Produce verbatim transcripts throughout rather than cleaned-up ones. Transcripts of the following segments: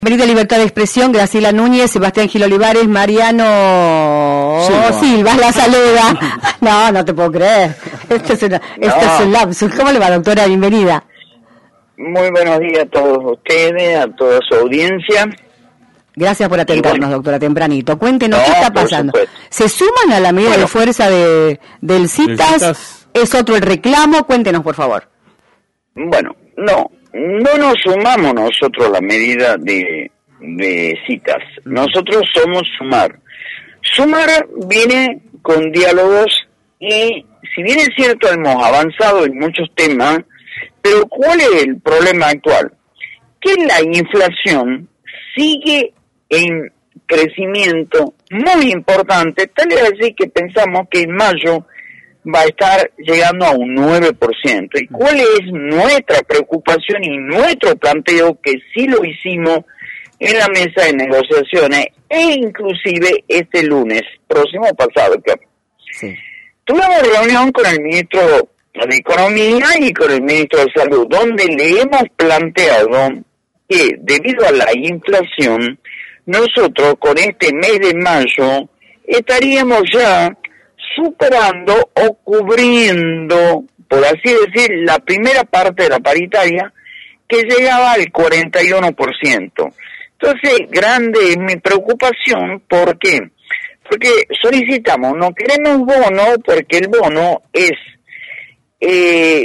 Bienvenida a Libertad de Expresión, Graciela Núñez, Sebastián Gil Olivares, Mariano Silva, Silva la saluda. No, no te puedo creer. Esto es, una, no. esto es un lapsus. ¿Cómo le va, doctora? Bienvenida. Muy buenos días a todos ustedes, a toda su audiencia. Gracias por atendernos, bueno, doctora, tempranito. Cuéntenos, no, ¿qué está pasando? Supuesto. ¿Se suman a la medida bueno, de fuerza de, del CITAS? CITAS? ¿Es otro el reclamo? Cuéntenos, por favor. Bueno, no. No nos sumamos nosotros a la medida de, de citas. Nosotros somos sumar. Sumar viene con diálogos y, si bien es cierto, hemos avanzado en muchos temas, pero ¿cuál es el problema actual? Que la inflación sigue en crecimiento muy importante, tal es así que pensamos que en mayo va a estar llegando a un nueve por ciento. ¿Y cuál es nuestra preocupación y nuestro planteo? Que sí lo hicimos en la mesa de negociaciones e inclusive este lunes próximo pasado. Que sí. Tuvimos reunión con el ministro de Economía y con el ministro de Salud, donde le hemos planteado que debido a la inflación, nosotros con este mes de mayo estaríamos ya superando o cubriendo, por así decir, la primera parte de la paritaria que llegaba al cuarenta y uno por ciento. Entonces, grande es mi preocupación, ¿por qué? Porque solicitamos, no queremos bono, porque el bono es eh,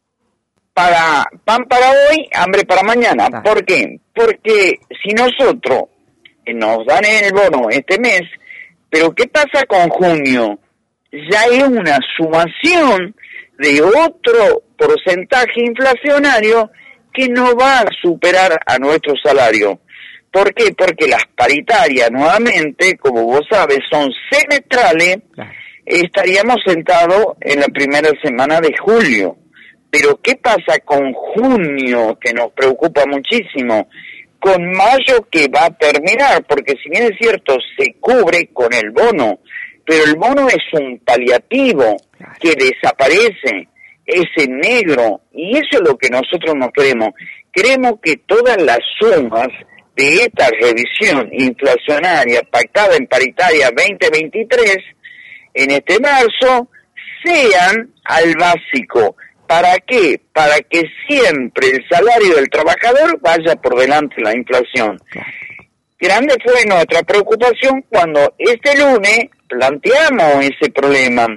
para pan para hoy, hambre para mañana. ¿Por qué? Porque si nosotros nos dan el bono este mes, pero ¿qué pasa con junio? Ya es una sumación de otro porcentaje inflacionario que no va a superar a nuestro salario. ¿Por qué? Porque las paritarias, nuevamente, como vos sabes, son semestrales, estaríamos sentados en la primera semana de julio. Pero ¿qué pasa con junio, que nos preocupa muchísimo? Con mayo, que va a terminar, porque si bien es cierto, se cubre con el bono, pero el bono es un paliativo que desaparece, es en negro, y eso es lo que nosotros no queremos. Queremos que todas las sumas de esta revisión inflacionaria pactada en paritaria veinte veintitrés, en este marzo, sean al básico. ¿Para qué? Para que siempre el salario del trabajador vaya por delante de la inflación. Grande fue nuestra preocupación cuando este lunes planteamos ese problema.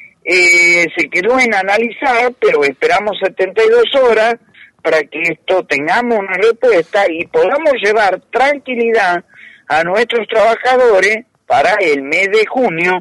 Eh, se quedó en analizar, pero esperamos setenta y dos horas para que esto tengamos una respuesta y podamos llevar tranquilidad a nuestros trabajadores para el mes de junio,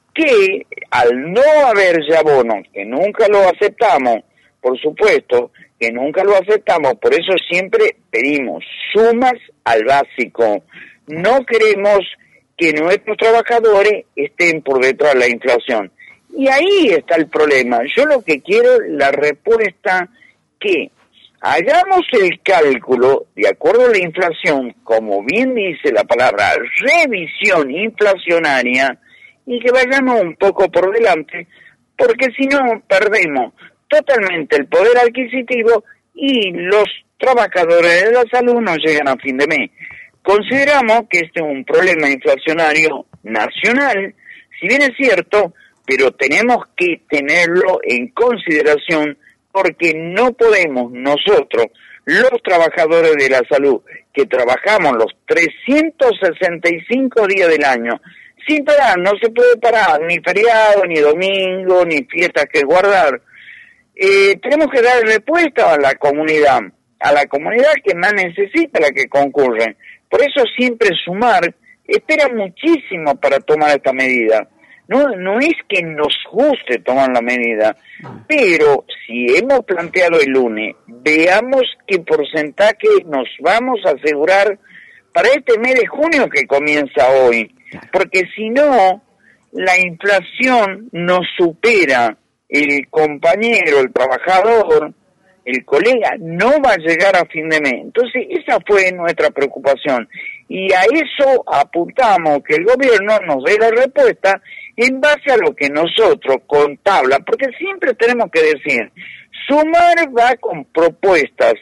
que al no haber ya bono, que nunca lo aceptamos, por supuesto, que nunca lo aceptamos, por eso siempre pedimos sumas al básico. No queremos que nuestros trabajadores estén por detrás de la inflación. Y ahí está el problema. Yo lo que quiero es la respuesta que hagamos el cálculo de acuerdo a la inflación, como bien dice la palabra, revisión inflacionaria, y que vayamos un poco por delante, porque si no perdemos totalmente el poder adquisitivo y los trabajadores de la salud no llegan a fin de mes. Consideramos que este es un problema inflacionario nacional, si bien es cierto, pero tenemos que tenerlo en consideración porque no podemos nosotros, los trabajadores de la salud, que trabajamos los trescientos sesenta y cinco días del año, sin parar, no se puede parar, ni feriado, ni domingo, ni fiestas que guardar. Eh, tenemos que dar respuesta a la comunidad, a la comunidad que más necesita, la que concurre. Por eso siempre sumar espera muchísimo para tomar esta medida. No, no es que nos guste tomar la medida, pero si hemos planteado el lunes, veamos qué porcentaje nos vamos a asegurar para este mes de junio que comienza hoy. Porque si no, la inflación nos supera, el compañero, el trabajador, el colega, no va a llegar a fin de mes. Entonces, esa fue nuestra preocupación. Y a eso apuntamos, que el gobierno nos dé la respuesta en base a lo que nosotros, con tabla, porque siempre tenemos que decir, sumar va con propuestas,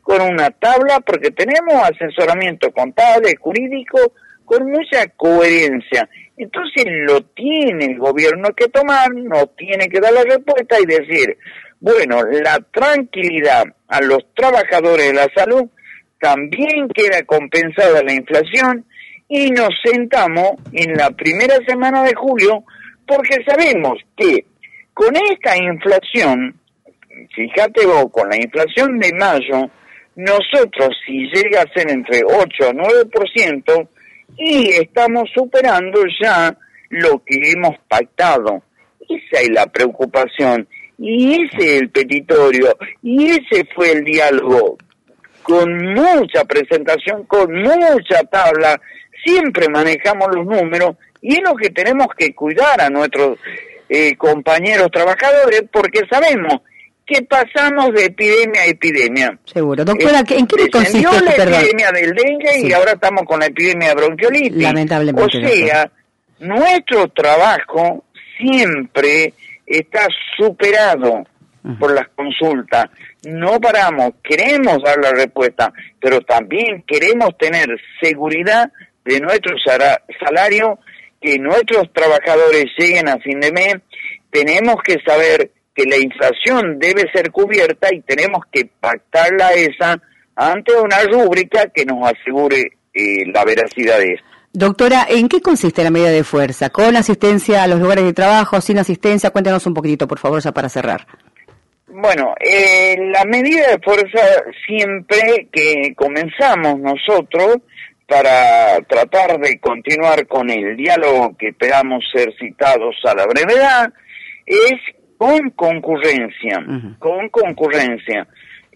con una tabla, porque tenemos asesoramiento contable, jurídico, con mucha coherencia. Entonces lo tiene el gobierno que tomar, nos tiene que dar la respuesta y decir, bueno, la tranquilidad a los trabajadores de la salud también queda compensada la inflación, y nos sentamos en la primera semana de julio, porque sabemos que con esta inflación, fíjate vos, con la inflación de mayo, nosotros si llega a ser entre ocho a nueve por ciento, y estamos superando ya lo que hemos pactado. Esa es la preocupación, y ese es el petitorio, y ese fue el diálogo, con mucha presentación, con mucha tabla, siempre manejamos los números, y es lo que tenemos que cuidar a nuestros eh, compañeros trabajadores, porque sabemos que pasamos de epidemia a epidemia. Seguro. Doctora, ¿en qué consiste? la Perdón. epidemia del dengue sí. Y ahora estamos con la epidemia de bronquiolitis. Lamentablemente. O sea, doctora, nuestro trabajo siempre está superado uh-huh. por las consultas. No paramos, queremos dar la respuesta, pero también queremos tener seguridad de nuestro salario, que nuestros trabajadores lleguen a fin de mes. Tenemos que saber que la inflación debe ser cubierta y tenemos que pactarla esa ante una rúbrica que nos asegure eh, la veracidad de esto. Doctora, ¿en qué consiste la medida de fuerza? ¿Con asistencia a los lugares de trabajo, sin asistencia? Cuéntanos un poquitito, por favor, ya para cerrar. Bueno, eh, la medida de fuerza siempre que comenzamos nosotros para tratar de continuar con el diálogo que esperamos ser citados a la brevedad, es con concurrencia, uh-huh. con concurrencia,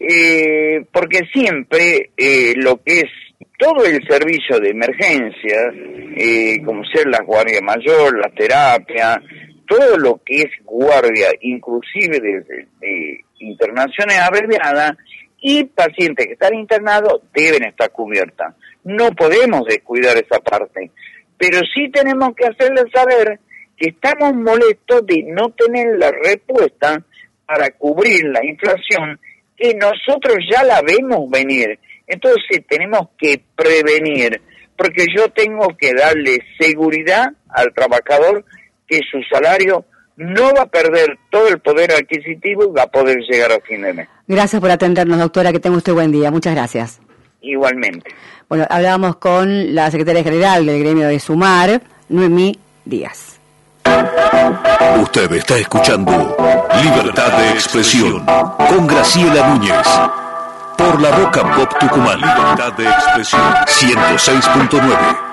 eh, porque siempre eh, lo que es todo el servicio de emergencia, eh, como ser la guardia mayor, la terapia, todo lo que es guardia, inclusive de, de, de internaciones abreviadas, y pacientes que están internados deben estar cubiertas. No podemos descuidar esa parte, pero sí tenemos que hacerles saber que estamos molestos de no tener la respuesta para cubrir la inflación, que nosotros ya la vemos venir. Entonces tenemos que prevenir, porque yo tengo que darle seguridad al trabajador que su salario no va a perder todo el poder adquisitivo y va a poder llegar a fin de mes. Gracias por atendernos, doctora, que tenga usted buen día. Muchas gracias. Igualmente. Bueno, hablábamos con la secretaria general del gremio de Sumar, Noemí Díaz. Usted está escuchando Libertad de Expresión con Graciela Núñez por la Roca Pop Tucumán. Libertad de Expresión ciento seis punto nueve.